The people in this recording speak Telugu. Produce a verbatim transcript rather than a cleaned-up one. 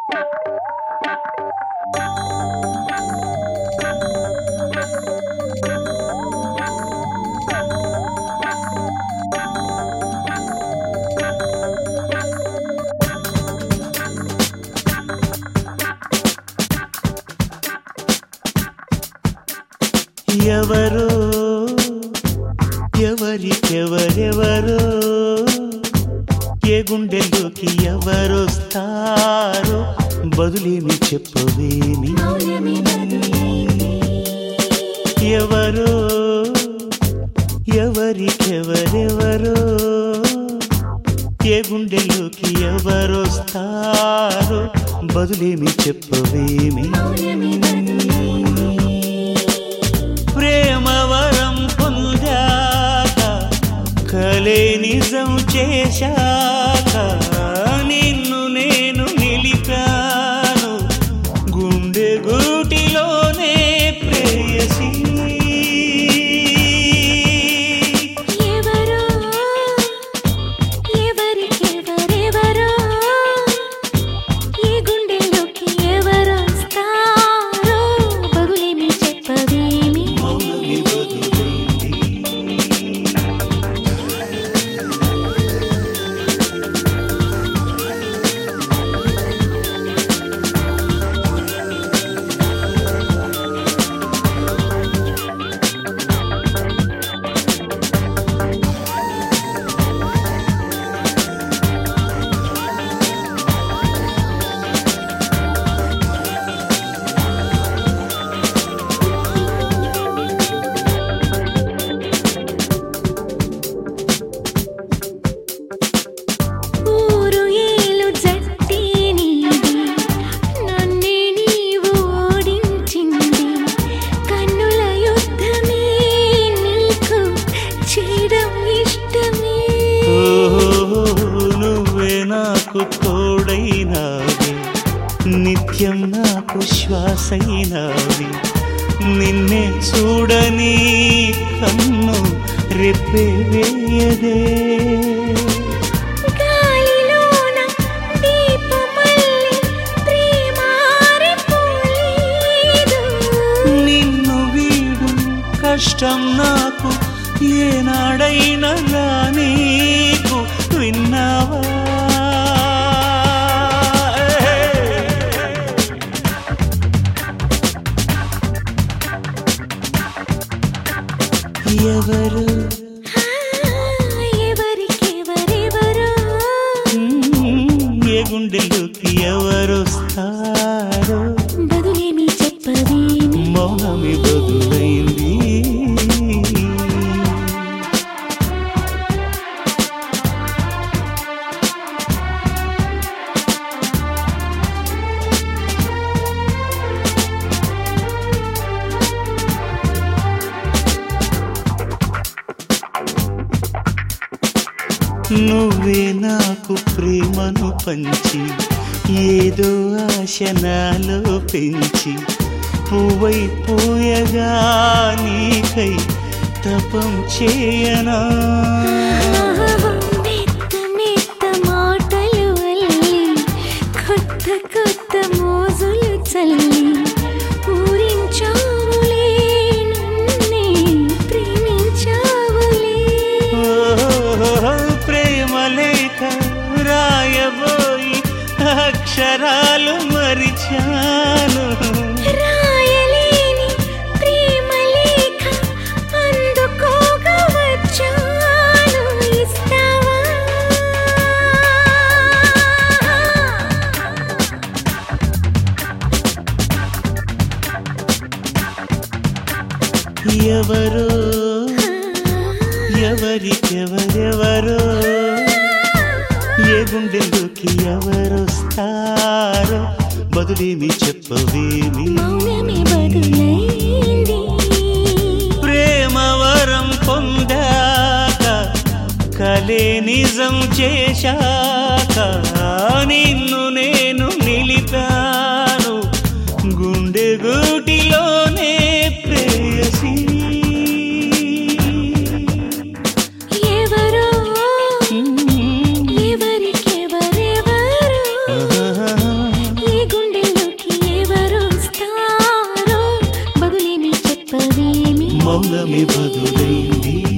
ఎవరో ఎవరికెవరెవరో ఏ గుండెల్లోకి ఎవరొస్తారో బదులేమి చెప్పవేమి ఎవరో ఎవరికెవరెవరో ఏ గుండెల్లోకి ఎవరొస్తారో బదులేమి చెప్పవేమి ప్రేమవరం పొందాక కలే నిజం చేశాక నిన్ను నేను నిలిపాను గుండె గూటిలోనే ప్రేయసి ఎవరో ఎవరికెవరెవరో ఈ గుండెల్లోకి ఎవరొస్తారో బదులేమి చెప్పవేమి తోడైనావి నిత్యం నాకు శ్వాసైనావి నిన్నే చూడని కన్ను రెప్పే వేయదే నిన్ను వీడు కష్టం నాకు ఏనాడైనా నీకు విన్నావా ఎవరు ఎవరికెవరెవరో ఏ గుండెల్లోకి ఎవరొస్తారో బదులేమి చెప్పవేమి మౌనమి బదులైంది నువ్వే నాకు ప్రేమను పంచి ఏదో ఆశ నాలో పెంచి పువ్వైపోయగా నీకై తపం చేయనా మెత్త మెత్త మాటలు అల్లి కొత్త కొత్త మోజులు చల్లి పూరించావులే నన్నే ప్రేమించావులే ప్రేమలేఖ రాయబోయి అక్షరాలు మరిచాను రాయలేని ప్రేమలేఖ అందుకోగా వచ్చాను ఇస్తావా ఎవరో ఎవరికెవరెవరో ఏ గుండెల్లోకి ఎవరొస్తారో బదులేమి చెప్పవేమి మౌనమే బదులైంది ప్రేమవరం పొందాక కలే నిజం చేశాక నిన్ను నేను నిలిపాను గుండె గూటిలోనే ప్రేయసి ఎవరో ఎవరికెవరెవరో ఈ మౌనమే బదులైంది